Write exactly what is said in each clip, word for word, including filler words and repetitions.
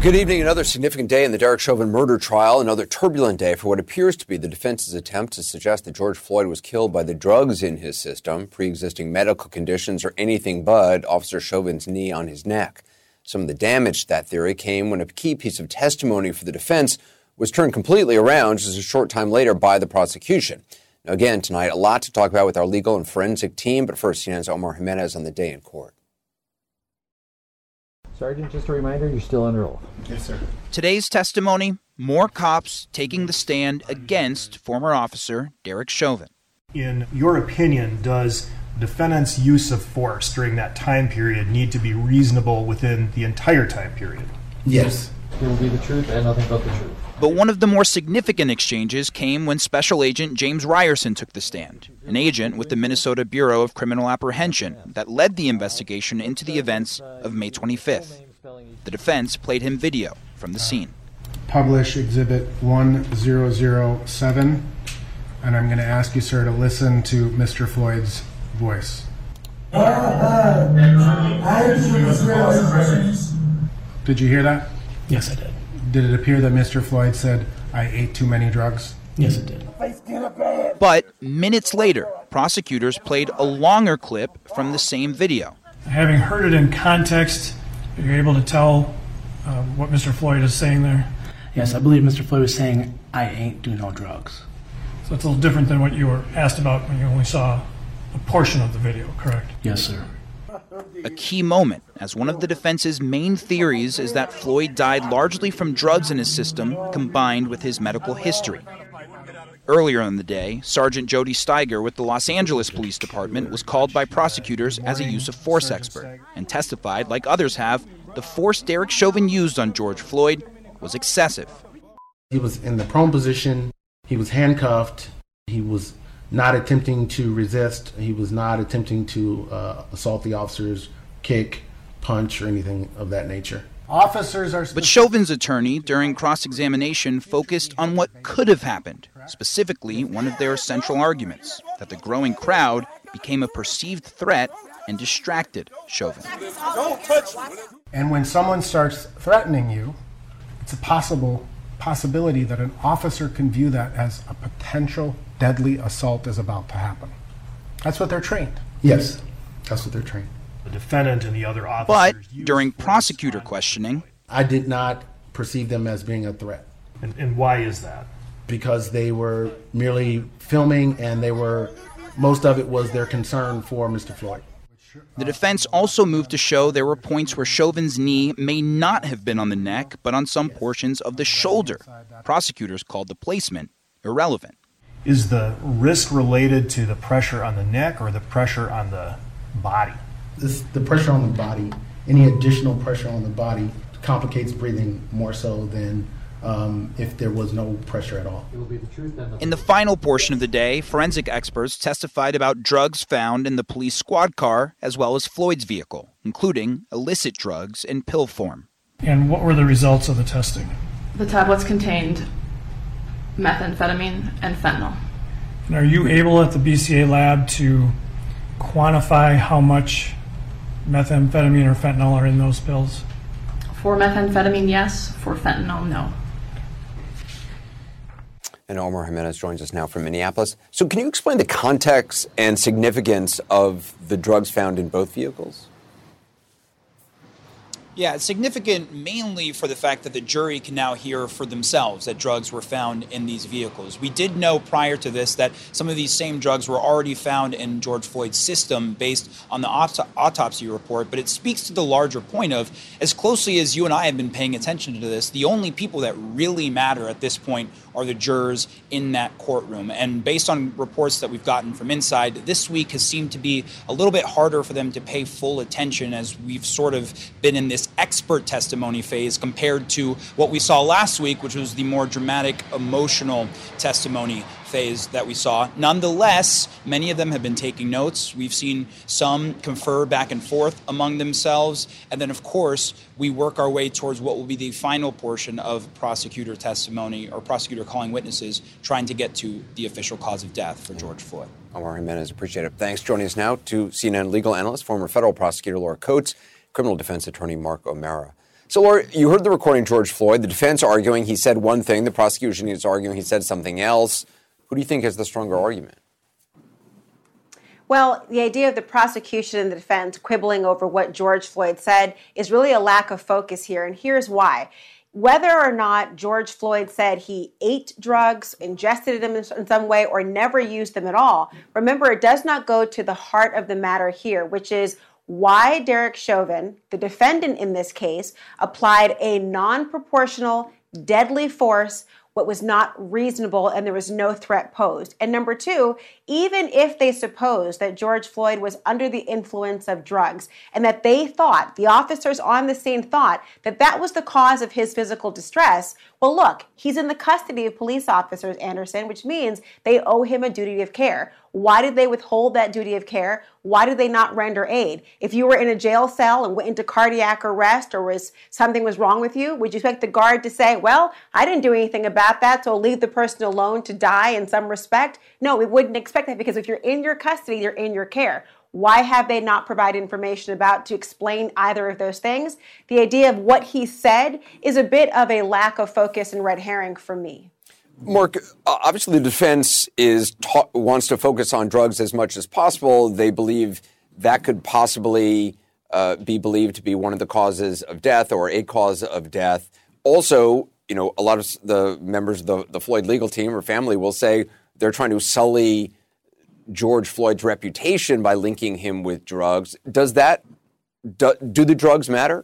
Good evening. Another significant day in the Derek Chauvin murder trial. Another turbulent day for what appears to be the defense's attempt to suggest that George Floyd was killed by the drugs in his system, pre-existing medical conditions, or anything but Officer Chauvin's knee on his neck. Some of the damage to that theory came when a key piece of testimony for the defense was turned completely around just a short time later by the prosecution. Now, again, tonight, a lot to talk about with our legal and forensic team, but first, C N N's Omar Jimenez on the day in court. Sergeant, just a reminder, you're still under oath. Yes, sir. Today's testimony, more cops taking the stand against former officer Derek Chauvin. In your opinion, does defendant's use of force during that time period need to be reasonable within the entire time period? Yes. It will be the truth and nothing but the truth. But one of the more significant exchanges came when Special Agent James Ryerson took the stand, an agent with the Minnesota Bureau of Criminal Apprehension that led the investigation into the events of May twenty-fifth. The defense played him video from the scene. Publish Exhibit one thousand seven, and I'm going to ask you, sir, to listen to Mister Floyd's voice. Did you hear that? Yes, I did. Did it appear that Mister Floyd said, "I ate too many drugs"? Yes, it did. But minutes later, prosecutors played a longer clip from the same video. Having heard it in context, are you able to tell uh, what Mister Floyd is saying there? Yes, I believe Mister Floyd was saying, "I ain't do no drugs." So it's a little different than what you were asked about when you only saw a portion of the video, correct? Yes, sir. A key moment, as one of the defense's main theories is that Floyd died largely from drugs in his system combined with his medical history. Earlier in the day, Sergeant Jody Steiger with the Los Angeles Police Department was called by prosecutors as a use of force expert and testified, like others have, the force Derek Chauvin used on George Floyd was excessive. He was in the prone position, he was handcuffed, he was not attempting to resist, he was not attempting to uh, assault the officers, kick, punch, or anything of that nature. Officers are... But Chauvin's attorney, during cross-examination, focused on what could have happened, specifically one of their central arguments, that the growing crowd became a perceived threat and distracted Chauvin. And when someone starts threatening you, it's a possible possibility that an officer can view that as a potential deadly assault is about to happen. That's what they're trained. Yes, that's what they're trained. The defendant and the other officers... But during prosecutor questioning... I did not perceive them as being a threat. And, and why is that? Because they were merely filming, and they were, most of it was their concern for Mister Floyd. The defense also moved to show there were points where Chauvin's knee may not have been on the neck, but on some portions of the shoulder. Prosecutors called the placement irrelevant. Is the risk related to the pressure on the neck or the pressure on the body? This, the pressure on the body, any additional pressure on the body complicates breathing more so than um, if there was no pressure at all. In the final portion of the day, forensic experts testified about drugs found in the police squad car as well as Floyd's vehicle, including illicit drugs in pill form. And what were the results of the testing? The tablets contained methamphetamine and fentanyl. And are you able at the B C A lab to quantify how much methamphetamine or fentanyl are in those pills? For methamphetamine, yes. For fentanyl, no. And Omar Jimenez joins us now from Minneapolis. So can you explain the context and significance of the drugs found in both vehicles? Yeah, it's significant mainly for the fact that the jury can now hear for themselves that drugs were found in these vehicles. We did know prior to this that some of these same drugs were already found in George Floyd's system based on the auto- autopsy report, but it speaks to the larger point of, as closely as you and I have been paying attention to this, the only people that really matter at this point are the jurors in that courtroom. And based on reports that we've gotten from inside, this week has seemed to be a little bit harder for them to pay full attention as we've sort of been in this expert testimony phase compared to what we saw last week, which was the more dramatic, emotional testimony phase that we saw. Nonetheless, many of them have been taking notes. We've seen some confer back and forth among themselves. And then, of course, we work our way towards what will be the final portion of prosecutor testimony or prosecutor calling witnesses, trying to get to the official cause of death for George Floyd. Omar Jimenez, appreciate it. Thanks. Joining us now to C N N legal analyst, former federal prosecutor Laura Coates, criminal defense attorney Mark O'Mara. So, Laura, you heard the recording of George Floyd. The defense arguing he said one thing. The prosecution is arguing he said something else. Who do you think has the stronger argument? Well, the idea of the prosecution and the defense quibbling over what George Floyd said is really a lack of focus here, and here's why. Whether or not George Floyd said he ate drugs, ingested them in some way, or never used them at all, remember, it does not go to the heart of the matter here, which is why Derek Chauvin, the defendant in this case, applied a non-proportional, deadly force, what was not reasonable, and there was no threat posed. And number two, even if they supposed that George Floyd was under the influence of drugs and that they thought, the officers on the scene thought, that that was the cause of his physical distress, well, look, he's in the custody of police officers, Anderson, which means they owe him a duty of care. Why did they withhold that duty of care? Why did they not render aid? If you were in a jail cell and went into cardiac arrest or was something was wrong with you, would you expect the guard to say, well, I didn't do anything about that, so I'll leave the person alone to die in some respect? No, we wouldn't expect that, because if you're in your custody, you're in your care. Why have they not provided information about to explain either of those things? The idea of what he said is a bit of a lack of focus and red herring for me. Mark, obviously the defense is ta- wants to focus on drugs as much as possible. They believe that could possibly uh, be believed to be one of the causes of death or a cause of death. Also, you know, a lot of the members of the, the Floyd legal team or family will say they're trying to sully George Floyd's reputation by linking him with drugs. Does that, do, do the drugs matter?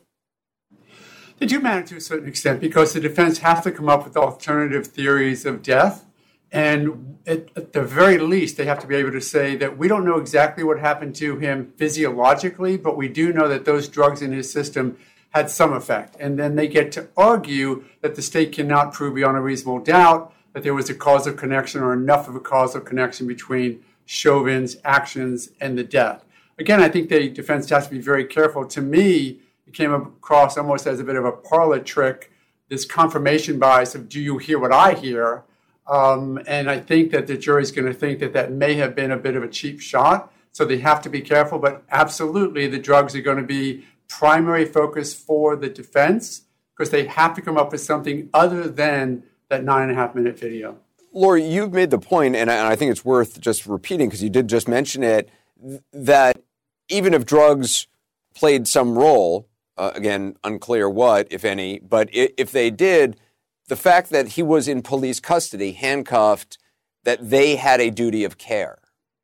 They do matter to a certain extent, because the defense has to come up with alternative theories of death. And at, at the very least, they have to be able to say that we don't know exactly what happened to him physiologically, but we do know that those drugs in his system had some effect. And then they get to argue that the state cannot prove beyond a reasonable doubt that there was a causal connection or enough of a causal connection between Chauvin's actions and the death. Again, I think the defense has to be very careful. To me, it came across almost as a bit of a parlor trick, this confirmation bias of, do you hear what I hear? Um, and I think that the jury's going to think that that may have been a bit of a cheap shot. So they have to be careful. But absolutely, the drugs are going to be primary focus for the defense, because they have to come up with something other than that nine and a half minute video. Laura, you've made the point, and I, and I think it's worth just repeating, because you did just mention it, that even if drugs played some role, uh, again, unclear what, if any, but if they did, the fact that he was in police custody, handcuffed, that they had a duty of care.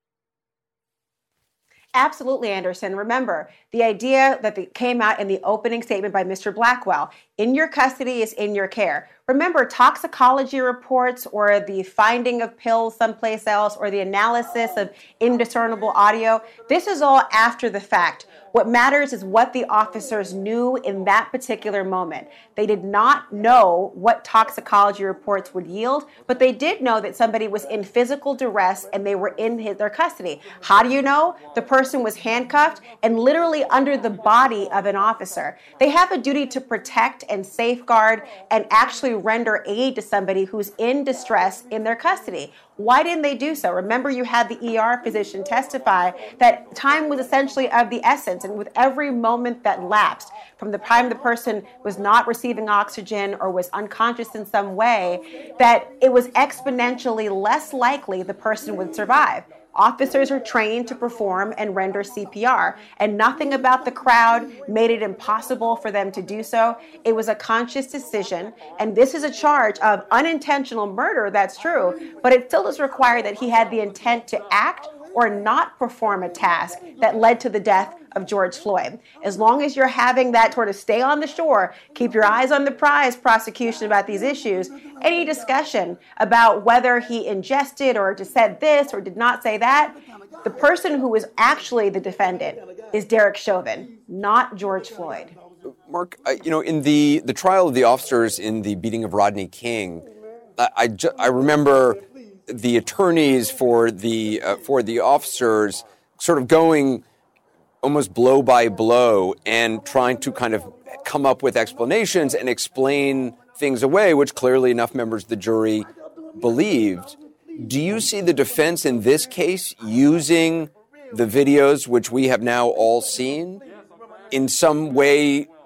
Absolutely, Anderson. Remember, the idea that the, came out in the opening statement by Mister Blackwell, in your custody is in your care. Remember, toxicology reports or the finding of pills someplace else or the analysis of indiscernible audio, this is all after the fact. What matters is what the officers knew in that particular moment. They did not know what toxicology reports would yield, but they did know that somebody was in physical duress and they were in his, their custody. How do you know? The person was handcuffed and literally under the body of an officer. They have a duty to protect and safeguard and actually render aid to somebody who's in distress in their custody. Why didn't they do so? Remember, you had the E R physician testify that time was essentially of the essence, and with every moment that lapsed, from the time the person was not receiving oxygen or was unconscious in some way, that it was exponentially less likely the person would survive. Officers are trained to perform and render C P R, and nothing about the crowd made it impossible for them to do so. It was a conscious decision, and this is a charge of unintentional murder, that's true, but it still does require that he had the intent to act or not perform a task that led to the death of George Floyd. As long as you're having that sort of stay on the shore, keep your eyes on the prize prosecution about these issues, any discussion about whether he ingested or just said this or did not say that, the person who was actually the defendant is Derek Chauvin, not George Floyd. Mark, uh, you know, in the, the trial of the officers in the beating of Rodney King, I, I, ju- I remember the attorneys for the uh, for the officers sort of going almost blow by blow and trying to kind of come up with explanations and explain things away, which clearly enough members of the jury believed. Do you see the defense in this case using the videos, which we have now all seen, in some way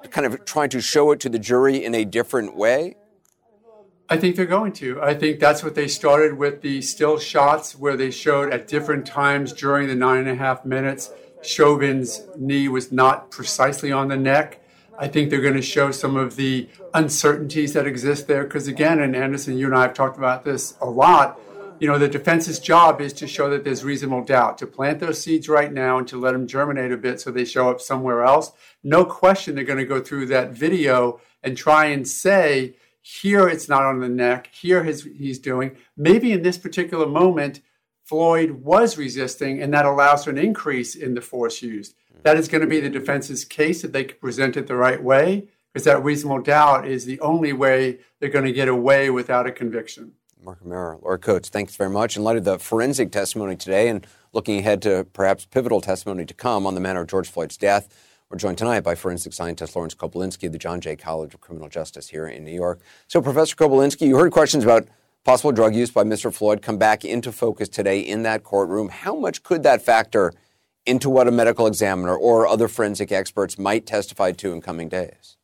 kind of trying to show it to the jury in a different way? I think they're going to. I think that's what they started with the still shots where they showed at different times during the nine and a half minutes, Chauvin's knee was not precisely on the neck. I think they're going to show some of the uncertainties that exist there. Because again, and Anderson, you and I have talked about this a lot, you know, the defense's job is to show that there's reasonable doubt, to plant those seeds right now and to let them germinate a bit so they show up somewhere else. No question they're going to go through that video and try and say, here it's not on the neck, here his, he's doing. Maybe in this particular moment, Floyd was resisting, and that allows for an increase in the force used. That is going to be the defense's case if they can present it the right way, because that reasonable doubt is the only way they're going to get away without a conviction. Mark O'Mara, Laura Coates, thanks very much. In light of the forensic testimony today and looking ahead to perhaps pivotal testimony to come on the manner of George Floyd's death, we're joined tonight by forensic scientist Lawrence Kobylensky of the John Jay College of Criminal Justice here in New York. So, Professor Kobylensky, you heard questions about possible drug use by Mister Floyd come back into focus today in that courtroom. How much could that factor into what a medical examiner or other forensic experts might testify to in coming days?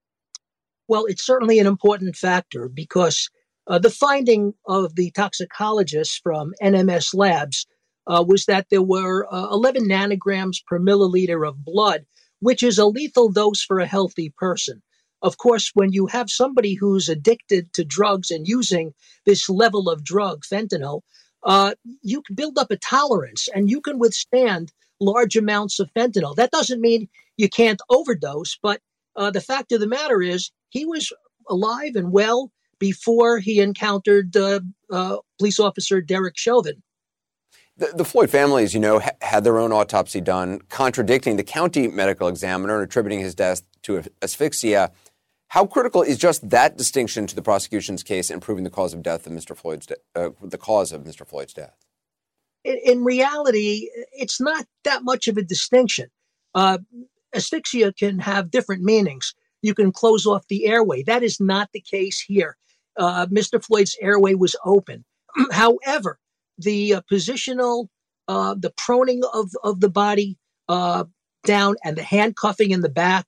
Well, it's certainly an important factor because uh, the finding of the toxicologists from N M S Labs uh, was that there were uh, eleven nanograms per milliliter of blood, which is a lethal dose for a healthy person. Of course, when you have somebody who's addicted to drugs and using this level of drug, fentanyl, uh, you can build up a tolerance and you can withstand large amounts of fentanyl. That doesn't mean you can't overdose, but uh, the fact of the matter is he was alive and well before he encountered uh, uh, police officer Derek Chauvin. The, the Floyd family, as you know, ha- had their own autopsy done, contradicting the county medical examiner and attributing his death to asphyxia. How critical is just that distinction to the prosecution's case in proving the cause of death of Mister Floyd's de- uh, the cause of Mister Floyd's death? In, in reality, it's not that much of a distinction. Uh, asphyxia can have different meanings. You can close off the airway. That is not the case here. Uh, Mister Floyd's airway was open. However, the uh, positional, uh, the proning of, of the body uh, down and the handcuffing in the back,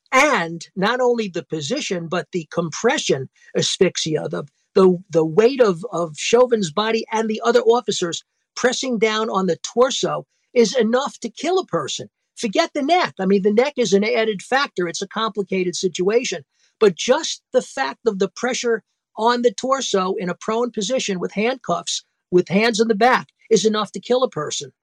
and not only the position, but the compression asphyxia, the the, the weight of, of Chauvin's body and the other officers pressing down on the torso is enough to kill a person. Forget the neck. I mean, the neck is an added factor. It's a complicated situation. But just the fact of the pressure on the torso in a prone position with handcuffs, with hands in the back, is enough to kill a person.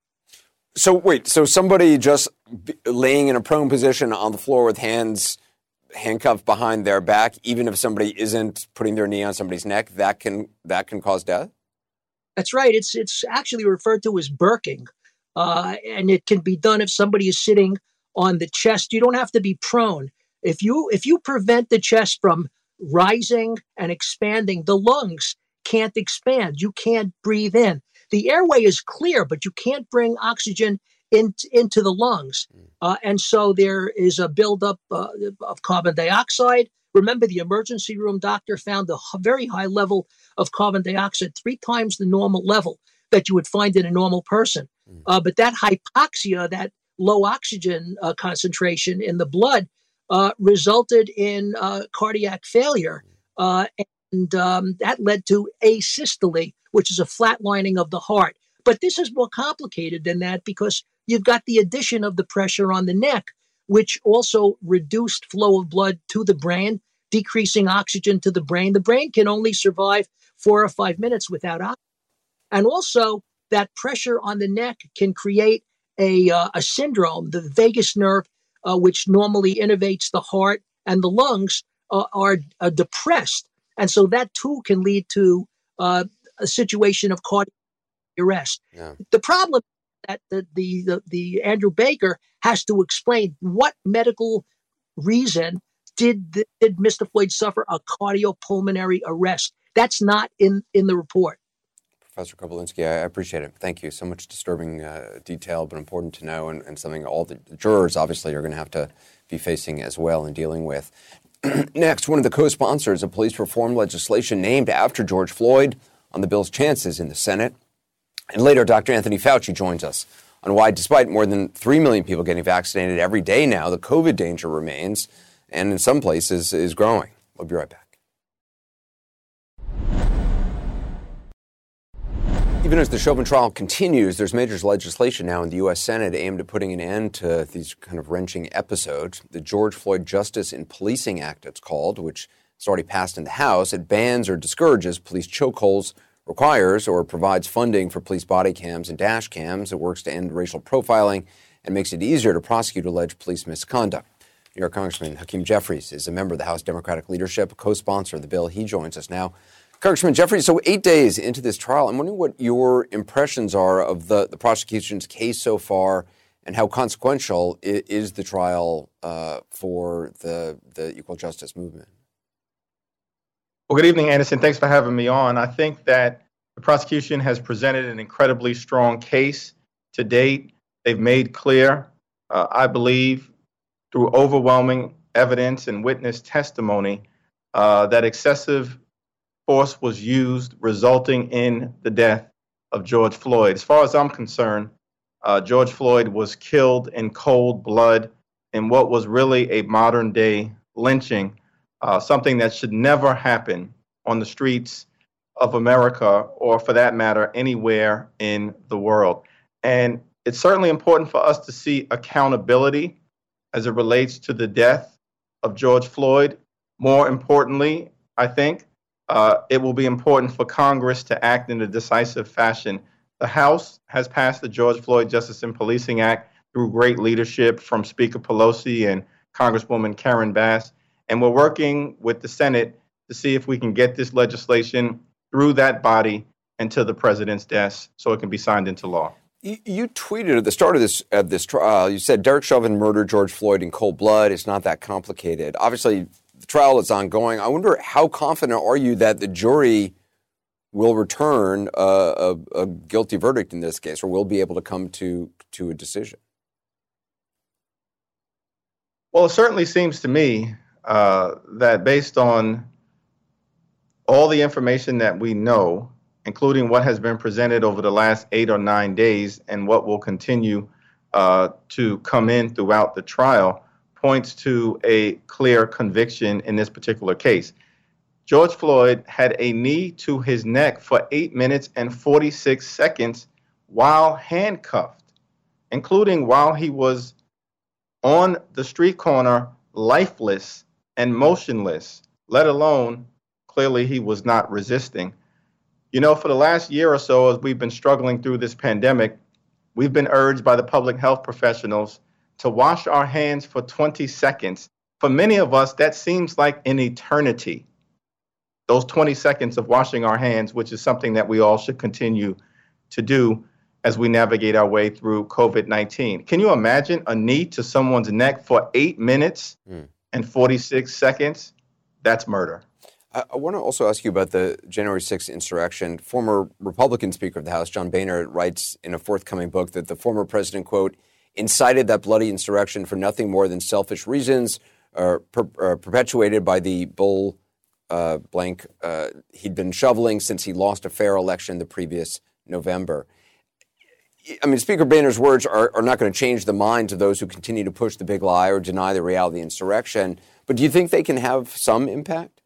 So wait, so somebody just b- laying in a prone position on the floor with hands handcuffed behind their back, even if somebody isn't putting their knee on somebody's neck, that can that can cause death? That's right. It's it's actually referred to as burking, uh, and it can be done if somebody is sitting on the chest. You don't have to be prone. If you if you prevent the chest from rising and expanding, the lungs can't expand. You can't breathe in. The airway is clear, but you can't bring oxygen in, into the lungs. Uh, and so there is a buildup uh, of carbon dioxide. Remember, the emergency room doctor found a very high level of carbon dioxide, three times the normal level that you would find in a normal person. Uh, but that hypoxia, that low oxygen uh, concentration in the blood, uh, resulted in uh, cardiac failure. Uh, and um, that led to asystole, which is a flatlining of the heart. But this is more complicated than that because you've got the addition of the pressure on the neck, which also reduced flow of blood to the brain, decreasing oxygen to the brain. The brain can only survive four or five minutes without oxygen. And also that pressure on the neck can create a, uh, a syndrome. The vagus nerve, uh, which normally innervates the heart and the lungs, uh, are uh, depressed. And so that too can lead to uh, a situation of cardiac arrest. Yeah. The problem is that the, the, the, the Andrew Baker has to explain what medical reason did, the, did Mister Floyd suffer a cardiopulmonary arrest. That's not in, in the report. Professor Kobylensky, I appreciate it. Thank you. So much disturbing uh, detail, but important to know, and, and something all the jurors obviously are going to have to be facing as well and dealing with. Next, one of the co-sponsors of police reform legislation named after George Floyd on the bill's chances in the Senate. And later, Doctor Anthony Fauci joins us on why, despite more than three million people getting vaccinated every day now, the COVID danger remains. and in some places is growing. We'll be right back. Even as the Chauvin trial continues, there's major legislation now in the U S Senate aimed at putting an end to these kind of wrenching episodes. The George Floyd Justice in Policing Act, it's called, which has already passed in the House. It bans or discourages police chokeholds, requires or provides funding for police body cams and dash cams. It works to end racial profiling and makes it easier to prosecute alleged police misconduct. New York Congressman Hakeem Jeffries is a member of the House Democratic leadership, co-sponsor of the bill. He joins us now. Congressman Jeffries, so eight days into this trial, I'm wondering what your impressions are of the, the prosecution's case so far and how consequential is, is the trial uh, for the, the equal justice movement. Well, good evening, Anderson. Thanks for having me on. I think that the prosecution has presented an incredibly strong case to date. They've made clear, uh, I believe, through overwhelming evidence and witness testimony, uh, that excessive force was used, resulting in the death of George Floyd. As far as I'm concerned, uh, George Floyd was killed in cold blood in what was really a modern day lynching, uh, something that should never happen on the streets of America, or for that matter, anywhere in the world. And it's certainly important for us to see accountability as it relates to the death of George Floyd. More importantly, I think, Uh, it will be important for Congress to act in a decisive fashion. The House has passed the George Floyd Justice in Policing Act through great leadership from Speaker Pelosi and Congresswoman Karen Bass, and we're working with the Senate to see if we can get this legislation through that body and to the president's desk so it can be signed into law. You, you tweeted at the start of this of this trial, you said Derek Chauvin murdered George Floyd in cold blood. It's not that complicated. Obviously, the trial is ongoing. I wonder, how confident are you that the jury will return a, a, a guilty verdict in this case, or will be able to come to, to a decision? Well, it certainly seems to me uh, that based on all the information that we know, including what has been presented over the last eight or nine days and what will continue uh, to come in throughout the trial, points to a clear conviction in this particular case. George Floyd had a knee to his neck for eight minutes and forty-six seconds while handcuffed, including while he was on the street corner, lifeless and motionless, let alone clearly he was not resisting. You know, for the last year or so, as we've been struggling through this pandemic, we've been urged by the public health professionals to wash our hands for twenty seconds. For many of us, that seems like an eternity. Those twenty seconds of washing our hands, which is something that we all should continue to do as we navigate our way through COVID nineteen. Can you imagine a knee to someone's neck for eight minutes mm. and forty-six seconds? That's murder. I, I want to also ask you about the January sixth insurrection. Former Republican Speaker of the House, John Boehner, writes in a forthcoming book that the former president, quote, incited that bloody insurrection for nothing more than selfish reasons, uh, per, uh, perpetuated by the bull uh, blank uh, he'd been shoveling since he lost a fair election the previous November. I mean, Speaker Boehner's words are, are not going to change the minds of those who continue to push the big lie or deny the reality of the insurrection. But do you think they can have some impact?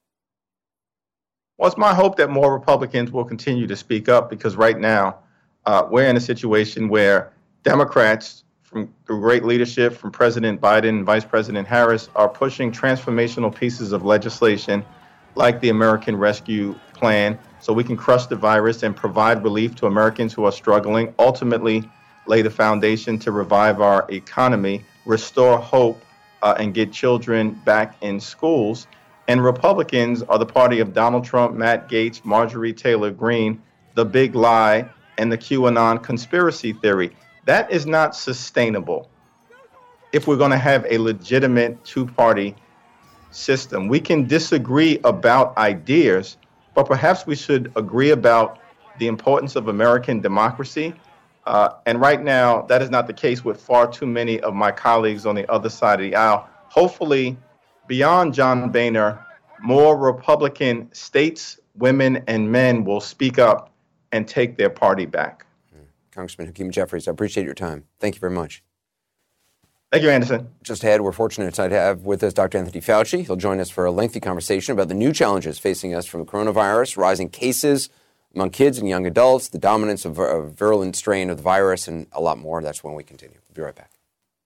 Well, it's my hope that more Republicans will continue to speak up, because right now uh, we're in a situation where Democrats, From, through great leadership from President Biden and Vice President Harris, are pushing transformational pieces of legislation like the American Rescue Plan so we can crush the virus and provide relief to Americans who are struggling, ultimately lay the foundation to revive our economy, restore hope, uh, and get children back in schools. And Republicans are the party of Donald Trump, Matt Gaetz, Marjorie Taylor Greene, the big lie, and the QAnon conspiracy theory. That is not sustainable if we're going to have a legitimate two-party system. We can disagree about ideas, but perhaps we should agree about the importance of American democracy. Uh, and right now, that is not the case with far too many of my colleagues on the other side of the aisle. Hopefully, beyond John Boehner, more Republican states, women, and men will speak up and take their party back. Congressman Hakeem Jeffries, I appreciate your time. Thank you very much. Thank you, Anderson. Just ahead, we're fortunate to have with us Doctor Anthony Fauci. He'll join us for a lengthy conversation about the new challenges facing us from the coronavirus, rising cases among kids and young adults, the dominance of a virulent strain of the virus, and a lot more. That's when we continue. We'll be right back.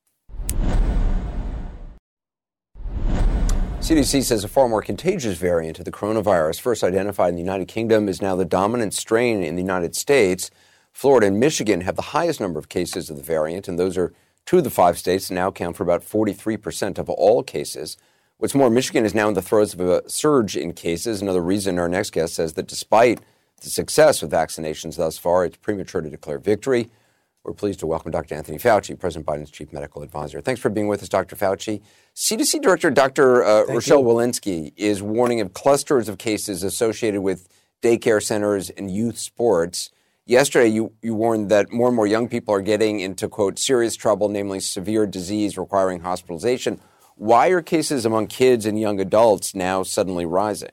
C D C says a far more contagious variant of the coronavirus, first identified in the United Kingdom, is now the dominant strain in the United States. Florida and Michigan have the highest number of cases of the variant, and those are two of the five states that now account for about forty-three percent of all cases. What's more, Michigan is now in the throes of a surge in cases. Another reason our next guest says that despite the success of vaccinations thus far, it's premature to declare victory. We're pleased to welcome Doctor Anthony Fauci, President Biden's chief medical advisor. Thanks for being with us, Doctor Fauci. C D C Director Doctor Uh, Rochelle you. Walensky is warning of clusters of cases associated with daycare centers and youth sports. Yesterday, you, you warned that more and more young people are getting into, quote, serious trouble, namely severe disease requiring hospitalization. Why are cases among kids and young adults now suddenly rising?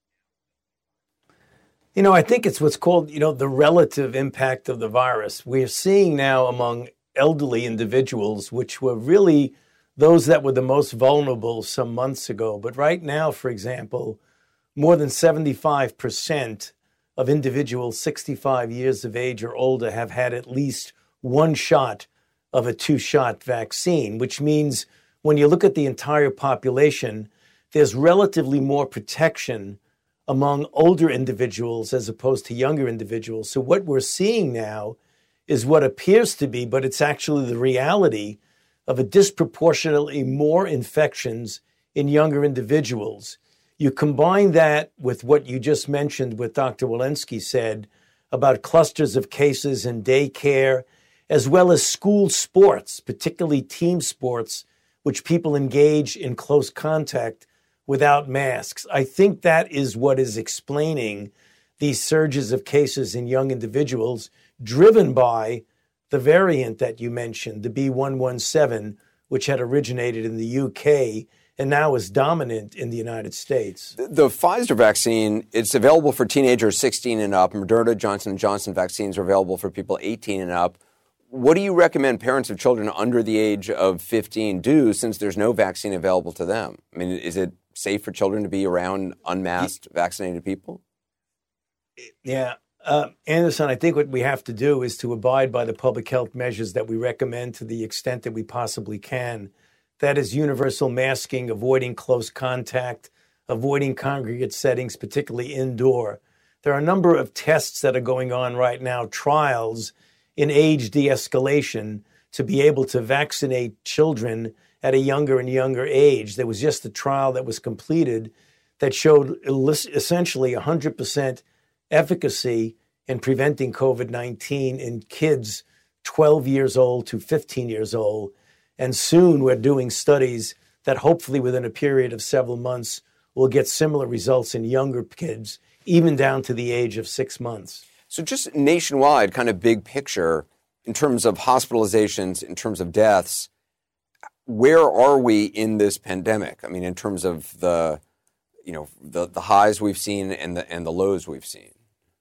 You know, I think it's what's called, you know, the relative impact of the virus. We're seeing now among elderly individuals, which were really those that were the most vulnerable some months ago. But right now, for example, more than seventy-five percent of individuals sixty-five years of age or older have had at least one shot of a two-shot vaccine, which means when you look at the entire population, there's relatively more protection among older individuals as opposed to younger individuals. So what we're seeing now is what appears to be, but it's actually the reality of a disproportionately more infections in younger individuals. You combine that with what you just mentioned, what Doctor Walensky said about clusters of cases in daycare, as well as school sports, particularly team sports, which people engage in close contact without masks. I think that is what is explaining these surges of cases in young individuals, driven by the variant that you mentioned, the B one one seven, which had originated in the U K and now is dominant in the United States. The, the Pfizer vaccine, it's available for teenagers sixteen and up. Moderna, Johnson and Johnson vaccines are available for people eighteen and up. What do you recommend parents of children under the age of fifteen do, since there's no vaccine available to them? I mean, is it safe for children to be around unmasked, vaccinated people? Yeah. Uh, Anderson, I think what we have to do is to abide by the public health measures that we recommend to the extent that we possibly can. That is universal masking, avoiding close contact, avoiding congregate settings, particularly indoor. There are a number of tests that are going on right now, trials in age de-escalation to be able to vaccinate children at a younger and younger age. There was just a trial that was completed that showed essentially one hundred percent efficacy in preventing COVID nineteen in kids twelve years old to fifteen years old. And soon we're doing studies that hopefully within a period of several months will get similar results in younger kids, even down to the age of six months. So just nationwide, kind of big picture, in terms of hospitalizations, in terms of deaths, where are we in this pandemic? I mean, in terms of the, you know, the, the highs we've seen and the and the lows we've seen.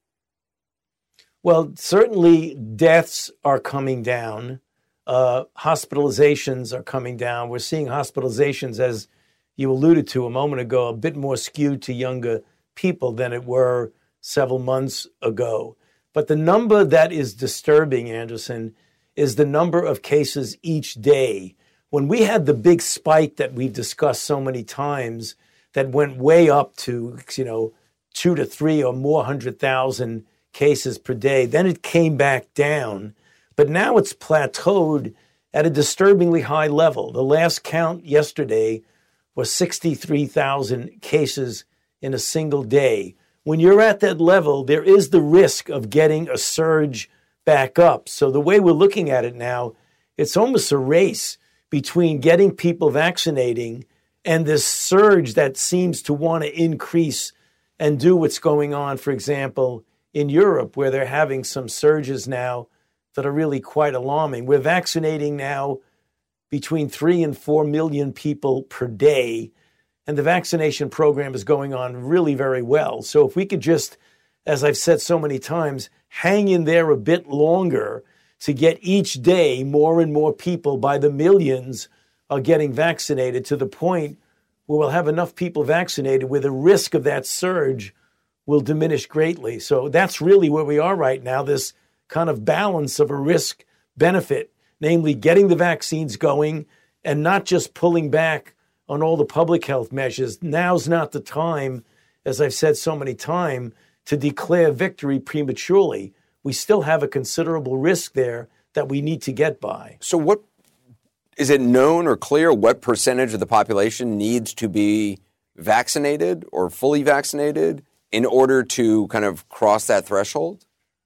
Well, certainly deaths are coming down. Uh, hospitalizations are coming down. We're seeing hospitalizations, as you alluded to a moment ago, a bit more skewed to younger people than it were several months ago. But the number that is disturbing, Anderson, is the number of cases each day. When we had the big spike that we've discussed so many times that went way up to, you know, two to three or more hundred thousand cases per day, then it came back down. But now it's plateaued at a disturbingly high level. The last count yesterday was sixty-three thousand cases in a single day. When you're at that level, there is the risk of getting a surge back up. So the way we're looking at it now, it's almost a race between getting people vaccinating and this surge that seems to want to increase and do what's going on, for example, in Europe, where they're having some surges now that are really quite alarming. We're vaccinating now between three and four million people per day, and the vaccination program is going on really very well. So if we could just, as I've said so many times, hang in there a bit longer to get each day more and more people by the millions are getting vaccinated to the point where we'll have enough people vaccinated where the risk of that surge will diminish greatly. So that's really where we are right now, this kind of balance of a risk benefit, namely getting the vaccines going and not just pulling back on all the public health measures. Now's not the time, as I've said so many times, to declare victory prematurely. We still have a considerable risk there that we need to get by. So what is it known or clear what percentage of the population needs to be vaccinated or fully vaccinated in order to kind of cross that threshold?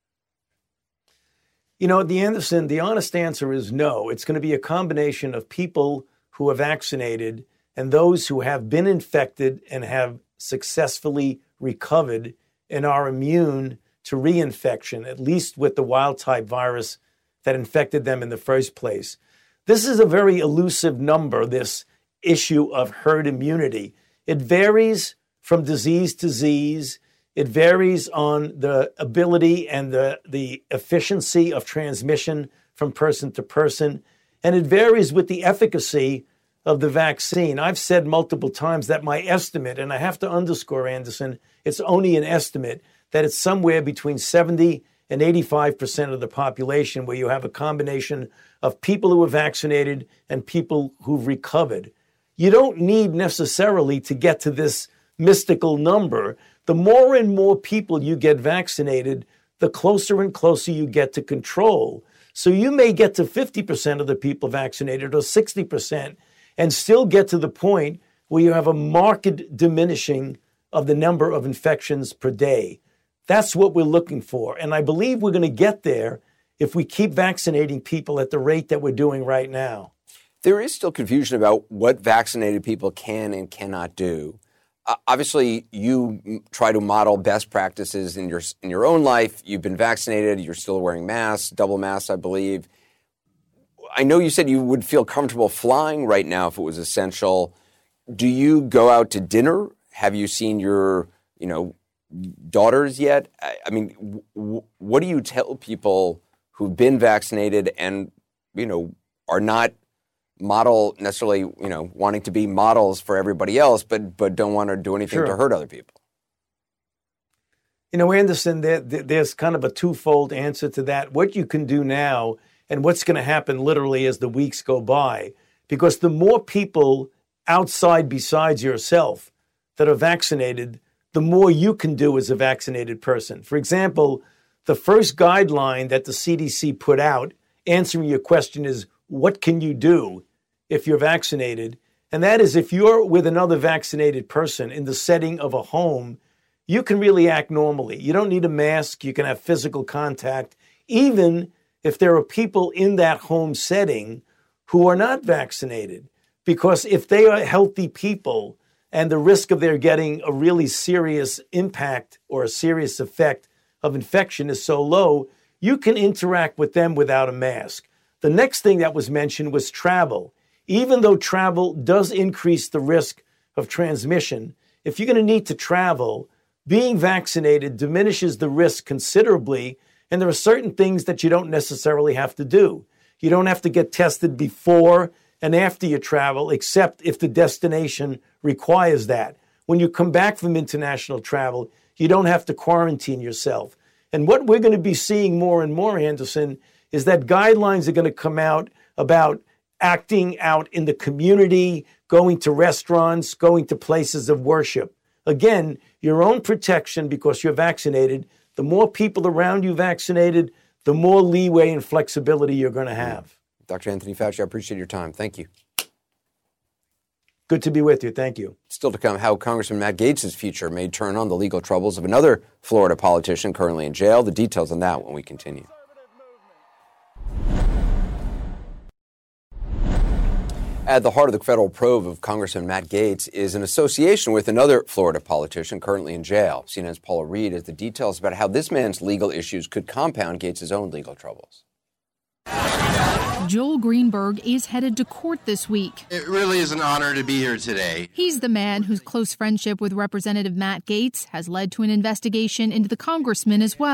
You know, the Anderson, the honest answer is no. It's going to be a combination of people who are vaccinated and those who have been infected and have successfully recovered and are immune to reinfection, at least with the wild-type virus that infected them in the first place. This is a very elusive number, this issue of herd immunity. It varies from disease to disease. It varies on the ability and the, the efficiency of transmission from person to person. And it varies with the efficacy of the vaccine. I've said multiple times that my estimate, and I have to underscore, Anderson, it's only an estimate, that it's somewhere between seventy and eighty-five percent of the population where you have a combination of people who are vaccinated and people who've recovered. You don't need necessarily to get to this mystical number. The more and more people you get vaccinated, the closer and closer you get to control. So you may get to fifty percent of the people vaccinated or sixty percent and still get to the point where you have a marked diminishing of the number of infections per day. That's what we're looking for. And I believe we're going to get there if we keep vaccinating people at the rate that we're doing right now. There is still confusion about what vaccinated people can and cannot do. Uh, obviously, you m- try to model best practices in your in your own life. You've been vaccinated. You're still wearing masks, double masks, I believe. I know you said you would feel comfortable flying right now if it was essential. Do you go out to dinner? Have you seen your, you know, daughters yet? I, I mean, w- what do you tell people who've been vaccinated and, you know, are not model necessarily, you know, wanting to be models for everybody else, but but don't want to do anything Sure. to hurt other people? You know, Anderson, there, there's kind of a twofold answer to that. What you can do now and what's going to happen literally as the weeks go by, because the more people outside besides yourself that are vaccinated, the more you can do as a vaccinated person. For example, the first guideline that the C D C put out answering your question is, what can you do if you're vaccinated? And that is, if you're with another vaccinated person in the setting of a home, you can really act normally. You don't need a mask. You can have physical contact, even if there are people in that home setting who are not vaccinated. Because if they are healthy people and the risk of their getting a really serious impact or a serious effect of infection is so low, you can interact with them without a mask. The next thing that was mentioned was travel. Even though travel does increase the risk of transmission, if you're going to need to travel, being vaccinated diminishes the risk considerably, and there are certain things that you don't necessarily have to do. You don't have to get tested before and after you travel, except if the destination requires that. When you come back from international travel, you don't have to quarantine yourself. And what we're going to be seeing more and more, Anderson, is that guidelines are going to come out about acting out in the community, going to restaurants, going to places of worship. Again, your own protection because you're vaccinated. The more people around you vaccinated, the more leeway and flexibility you're going to have. Doctor Anthony Fauci, I appreciate your time. Thank you. Good to be with you. Thank you. Still to come, how Congressman Matt Gaetz' future may turn on the legal troubles of another Florida politician currently in jail. The details on that when we continue. At the heart of the federal probe of Congressman Matt Gaetz is an association with another Florida politician currently in jail. C N N's Paula Reed has the details about how this man's legal issues could compound Gaetz' own legal troubles. Joel Greenberg is headed to court this week. It really is an honor to be here today. He's the man whose close friendship with Representative Matt Gaetz has led to an investigation into the congressman as well.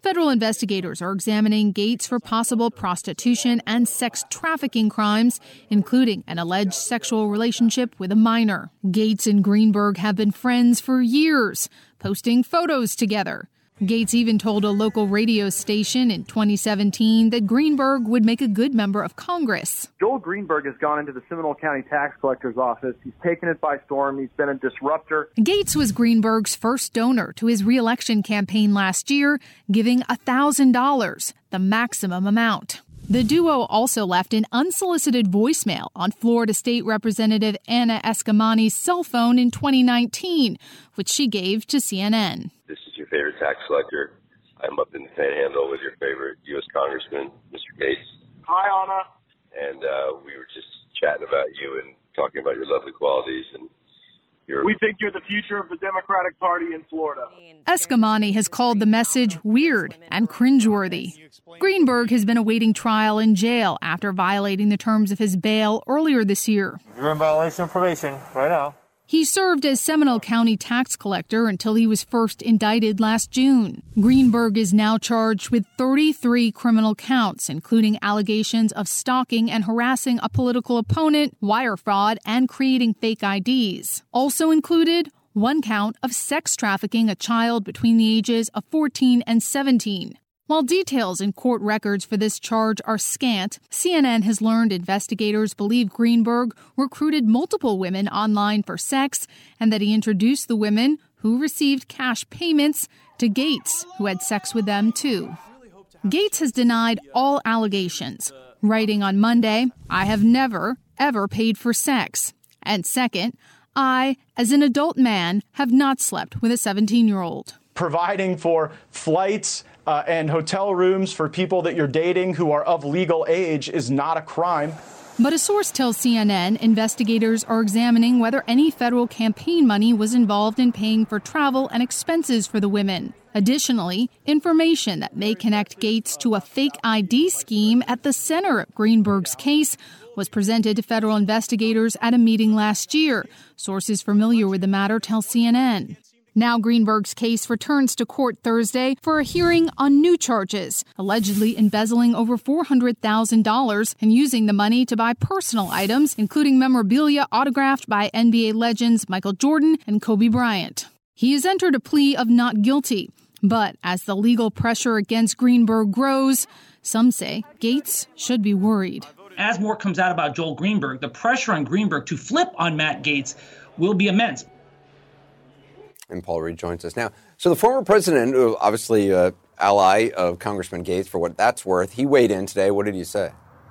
Federal investigators are examining Gates for possible prostitution and sex trafficking crimes, including an alleged sexual relationship with a minor. Gates and Greenberg have been friends for years, posting photos together. Gates even told a local radio station in twenty seventeen that Greenberg would make a good member of Congress. Joel Greenberg has gone into the Seminole County Tax Collector's office. He's taken it by storm. He's been a disruptor. Gates was Greenberg's first donor to his re-election campaign last year, giving one thousand dollars, the maximum amount. The duo also left an unsolicited voicemail on Florida State Representative Anna Eskamani's cell phone in twenty nineteen, which she gave to C N N. This is your favorite tax collector. I'm up in the Panhandle with your favorite U S Congressman, Mister Gates. Hi, Anna. And uh, we were just chatting about you and talking about your lovely qualities. And your. We think you're the future of the Democratic Party in Florida. Eskamani has called the message weird and cringeworthy. Greenberg has been awaiting trial in jail after violating the terms of his bail earlier this year. You're in violation of probation right now. He served as Seminole County tax collector until he was first indicted last June. Greenberg is now charged with thirty-three criminal counts, including allegations of stalking and harassing a political opponent, wire fraud, and creating fake I Ds. Also included, one count of sex trafficking a child between the ages of fourteen and seventeen. While details in court records for this charge are scant, C N N has learned investigators believe Greenberg recruited multiple women online for sex and that he introduced the women who received cash payments to Gates, who had sex with them too. Gates has denied all allegations, writing on Monday, "I have never, ever paid for sex." And second, "I, as an adult man, have not slept with a seventeen-year-old." Providing for flights Uh, and hotel rooms for people that you're dating who are of legal age is not a crime. But a source tells C N N investigators are examining whether any federal campaign money was involved in paying for travel and expenses for the women. Additionally, information that may connect Gates to a fake I D scheme at the center of Greenberg's case was presented to federal investigators at a meeting last year. Sources familiar with the matter tell C N N. Now Greenberg's case returns to court Thursday for a hearing on new charges, allegedly embezzling over four hundred thousand dollars and using the money to buy personal items, including memorabilia autographed by N B A legends Michael Jordan and Kobe Bryant. He has entered a plea of not guilty, but as the legal pressure against Greenberg grows, some say Gates should be worried. As more comes out about Joel Greenberg, the pressure on Greenberg to flip on Matt Gaetz will be immense. And Paul Reed joins us now. So the former president, obviously an ally of Congressman Gaetz, for what that's worth, he weighed in today. What did he say?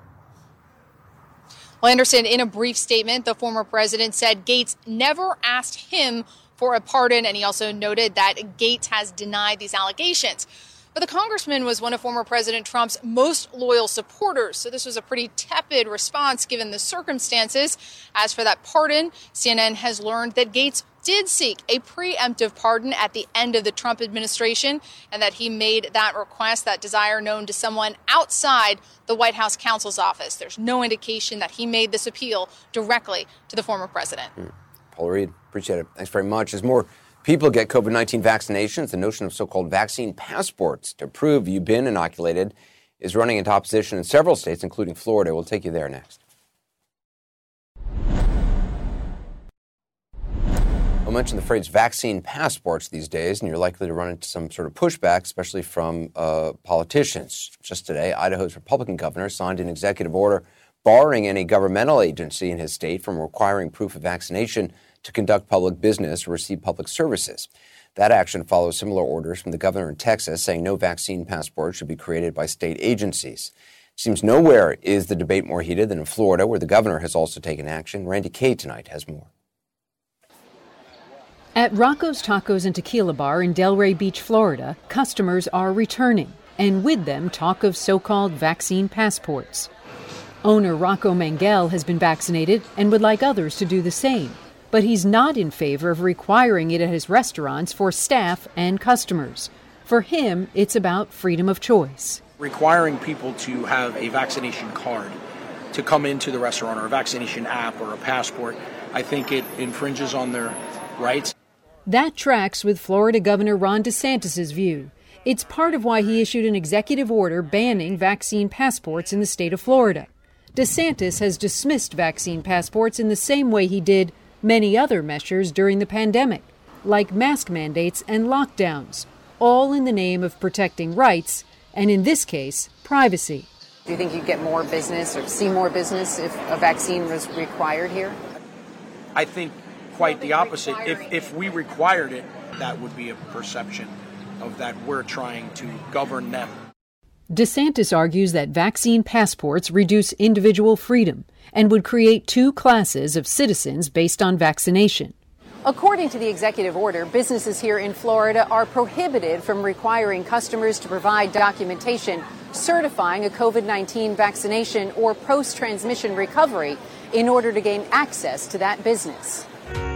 Well, Anderson, in a brief statement, the former president said Gaetz never asked him for a pardon, and he also noted that Gaetz has denied these allegations. But the congressman was one of former President Trump's most loyal supporters, so this was a pretty tepid response given the circumstances. As for that pardon, C N N has learned that Gaetz did seek a preemptive pardon at the end of the Trump administration, and that he made that request, that desire, known to someone outside the White House counsel's office. There's no indication that he made this appeal directly to the former president. Mm. Paul Reed, appreciate it. Thanks very much. As more people get COVID nineteen vaccinations, the notion of so-called vaccine passports to prove you've been inoculated is running into opposition in several states, including Florida. We'll take you there next. I'll mention the phrase vaccine passports these days, and you're likely to run into some sort of pushback, especially from uh, politicians. Just today, Idaho's Republican governor signed an executive order barring any governmental agency in his state from requiring proof of vaccination to conduct public business or receive public services. That action follows similar orders from the governor in Texas saying no vaccine passport should be created by state agencies. It seems nowhere is the debate more heated than in Florida, where the governor has also taken action. Randy Kay tonight has more. At Rocco's Tacos and Tequila Bar in Delray Beach, Florida, customers are returning, and with them talk of so-called vaccine passports. Owner Rocco Mangel has been vaccinated and would like others to do the same, but he's not in favor of requiring it at his restaurants for staff and customers. For him, it's about freedom of choice. Requiring people to have a vaccination card to come into the restaurant, or a vaccination app or a passport, I think it infringes on their rights. That tracks with Florida Governor Ron DeSantis' view. It's part of why he issued an executive order banning vaccine passports in the state of Florida. DeSantis has dismissed vaccine passports in the same way he did many other measures during the pandemic, like mask mandates and lockdowns, all in the name of protecting rights, and in this case, privacy. Do you think you'd get more business or see more business if a vaccine was required here? I think quite the opposite. If, if we required it, that would be a perception of that we're trying to govern them. DeSantis argues that vaccine passports reduce individual freedom and would create two classes of citizens based on vaccination. According to the executive order, businesses here in Florida are prohibited from requiring customers to provide documentation certifying a COVID nineteen vaccination or post-transmission recovery in order to gain access to that business.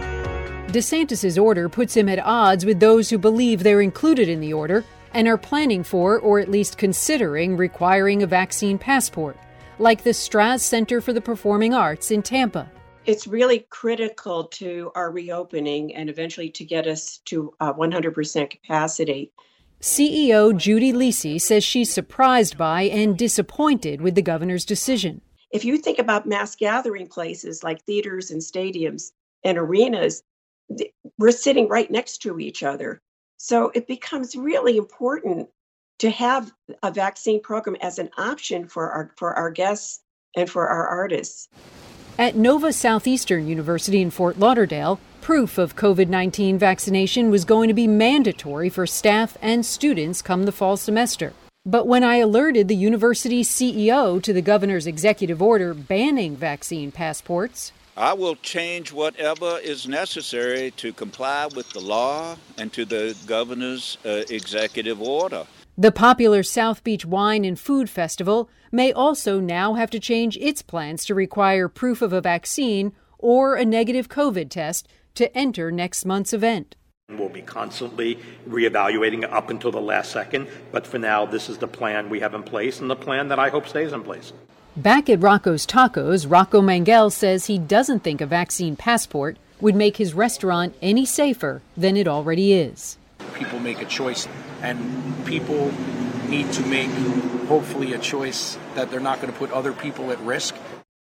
DeSantis' order puts him at odds with those who believe they're included in the order and are planning for, or at least considering, requiring a vaccine passport, like the Straz Center for the Performing Arts in Tampa. It's really critical to our reopening and eventually to get us to uh, one hundred percent capacity. C E O Judy Lisi says she's surprised by and disappointed with the governor's decision. If you think about mass gathering places like theaters and stadiums and arenas, we're sitting right next to each other. So it becomes really important to have a vaccine program as an option for our for our guests and for our artists. At Nova Southeastern University in Fort Lauderdale, proof of COVID nineteen vaccination was going to be mandatory for staff and students come the fall semester. But when I alerted the university's C E O to the governor's executive order banning vaccine passports, I will change whatever is necessary to comply with the law and to the governor's uh, executive order. The popular South Beach Wine and Food Festival may also now have to change its plans to require proof of a vaccine or a negative COVID test to enter next month's event. We'll be constantly reevaluating up until the last second, but for now, this is the plan we have in place and the plan that I hope stays in place. Back at Rocco's Tacos, Rocco Mangel says he doesn't think a vaccine passport would make his restaurant any safer than it already is. People make a choice, and people need to make, hopefully, a choice that they're not going to put other people at risk.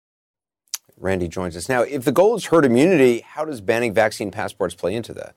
Randy joins us now. If the goal is herd immunity, how does banning vaccine passports play into that?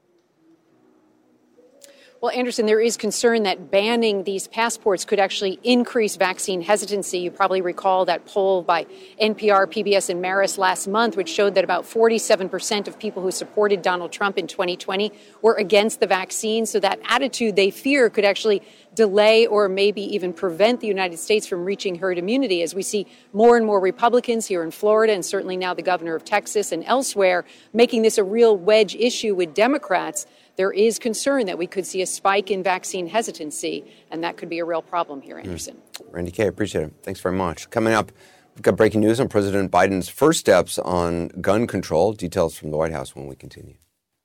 Well, Anderson, there is concern that banning these passports could actually increase vaccine hesitancy. You probably recall that poll by N P R, P B S, and Marist last month, which showed that about forty-seven percent of people who supported Donald Trump in twenty twenty were against the vaccine. So that attitude, they fear, could actually delay or maybe even prevent the United States from reaching herd immunity, as we see more and more Republicans here in Florida and certainly now the governor of Texas and elsewhere making this a real wedge issue with Democrats. There is concern that we could see a spike in vaccine hesitancy, and that could be a real problem here, Anderson. Mm. Randy Kay, appreciate it. Thanks very much. Coming up, we've got breaking news on President Biden's first steps on gun control. Details from the White House when we continue.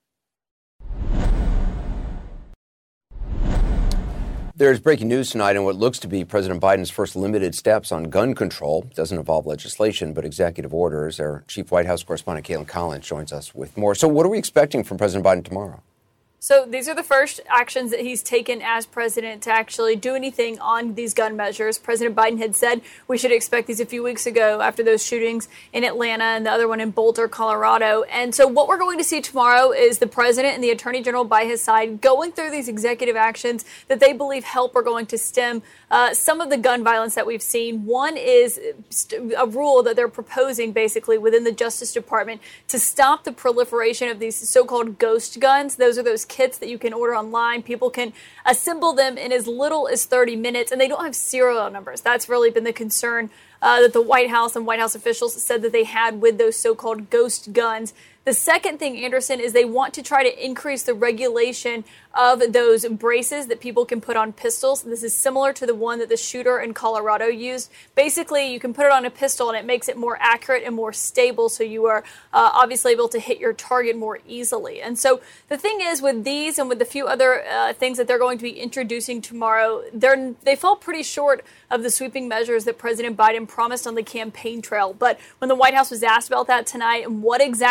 There's breaking news tonight on what looks to be President Biden's first limited steps on gun control. It doesn't involve legislation, but executive orders. Our chief White House correspondent, Caitlin Collins, joins us with more. So what are we expecting from President Biden tomorrow? So these are the first actions that he's taken as president to actually do anything on these gun measures. President Biden had said we should expect these a few weeks ago after those shootings in Atlanta and the other one in Boulder, Colorado. And so what we're going to see tomorrow is the president and the attorney general by his side going through these executive actions that they believe help are going to stem uh, some of the gun violence that we've seen. One is a rule that they're proposing basically within the Justice Department to stop the proliferation of these so-called ghost guns. Those are those kits that you can order online. People can assemble them in as little as thirty minutes, and they don't have serial numbers. That's really been the concern uh, that the White House and White House officials said that they had with those so-called ghost guns. The second thing, Anderson, is they want to try to increase the regulation of those braces that people can put on pistols. This is similar to the one that the shooter in Colorado used. Basically, you can put it on a pistol and it makes it more accurate and more stable, so you are uh, obviously able to hit your target more easily. And so the thing is, with these and with the few other uh, things that they're going to be introducing tomorrow, they're, they fall pretty short of the sweeping measures that President Biden promised on the campaign trail. But when the White House was asked about that tonight and what exactly these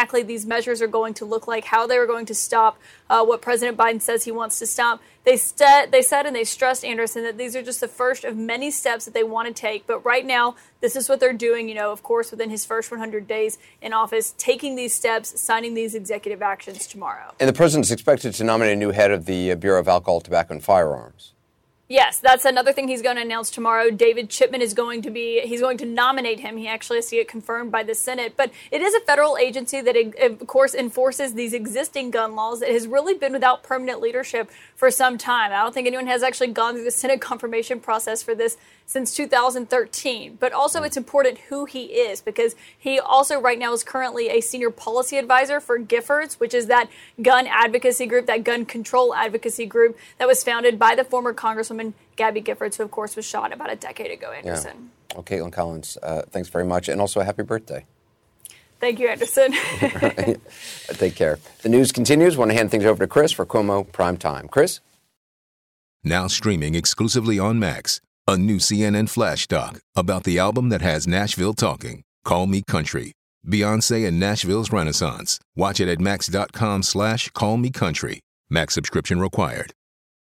measures are going to look like, how they were going to stop uh, what President Biden says he wants to stop. They, st- they said and they stressed, Anderson, that these are just the first of many steps that they want to take. But right now, this is what they're doing, you know, of course, within his first one hundred days in office, taking these steps, signing these executive actions tomorrow. And the president's expected to nominate a new head of the Bureau of Alcohol, Tobacco, and Firearms. Yes, that's another thing he's going to announce tomorrow. David Chipman is going to be, he's going to nominate him. He actually has to get confirmed by the Senate. But it is a federal agency that, of course, enforces these existing gun laws that has really been without permanent leadership for some time. I don't think anyone has actually gone through the Senate confirmation process for this since two thousand thirteen. But also it's important who he is, because he also right now is currently a senior policy advisor for Giffords, which is that gun advocacy group, that gun control advocacy group that was founded by the former Congresswoman Gabby Giffords, who, of course, was shot about a decade ago, Anderson. Yeah. Well, Caitlin Collins, uh, thanks very much. And also a happy birthday. Thank you, Anderson. Take care. The news continues. I want to hand things over to Chris for Cuomo Prime Time. Chris? Now streaming exclusively on Max, a new C N N Flash doc about the album that has Nashville talking, Call Me Country. Beyonce and Nashville's Renaissance. Watch it at max.com slash call me country. Max subscription required.